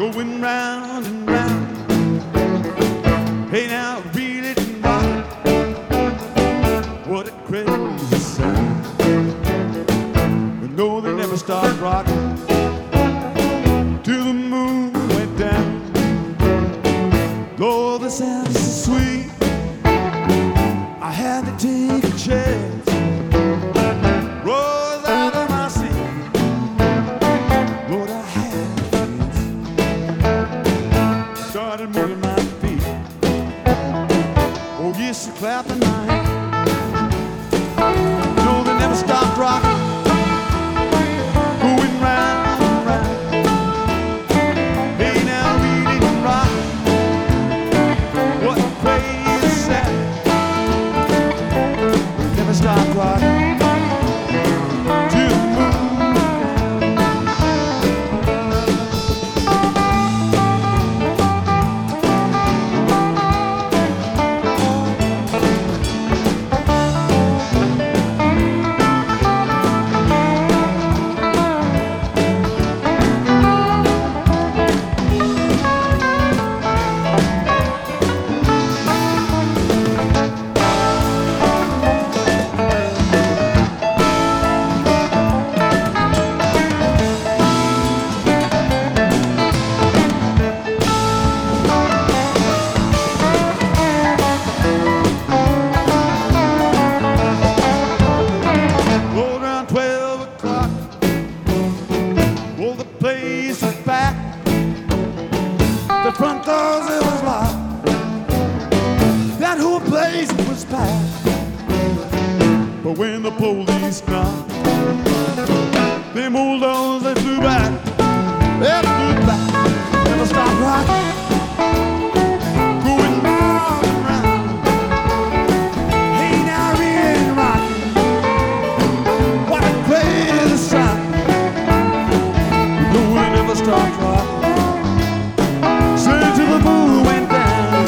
going round and round. Hey now, reel it and rock it. What a crazy sound. But no, they never stopped rocking till the moon went down. Lord, the sound is so sweet, I had to take a chance. Rose out of my seat, Lord, I had to dance. Started moving my feet, oh yes, I clapped in my hands. No, they never stopped rocking, going round and round. Hey now, read it and rock it. What a crazy sound. Never stopped rocking. The front doors, it was locked. That whole place was packed. But when the police knocked, them old doors, they flew back. They flew back. Never stopped rocking, going round and round. Hey now, really rocking. What a crazy sound. No, we never stopped rocking. Till the moon went down.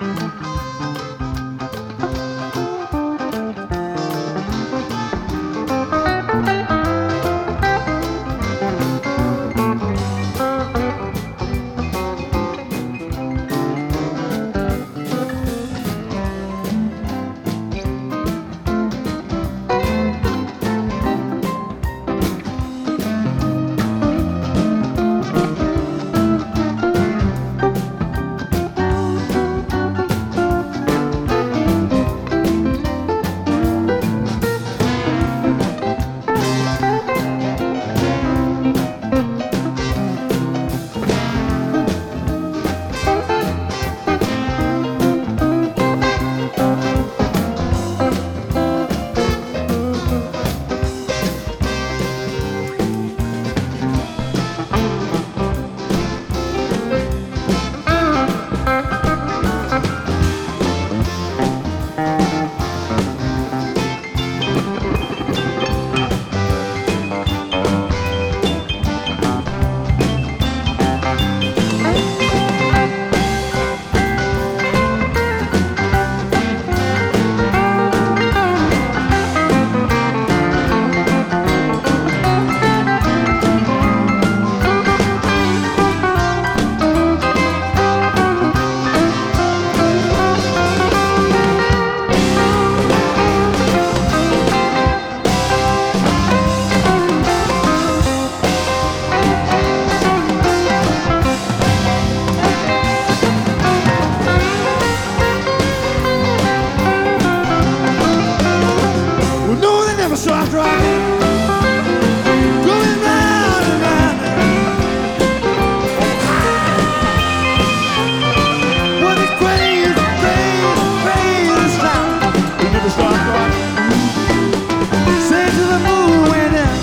Well, no, they never stopped rocking, going round and round. What a crazy, crazy, crazy sound. They never stopped rocking, say to the moon went down.